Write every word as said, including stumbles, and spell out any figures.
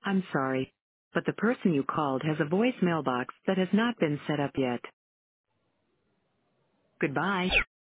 I'm sorry, but the person you called has a voicemail box that has not been set up yet. Goodbye.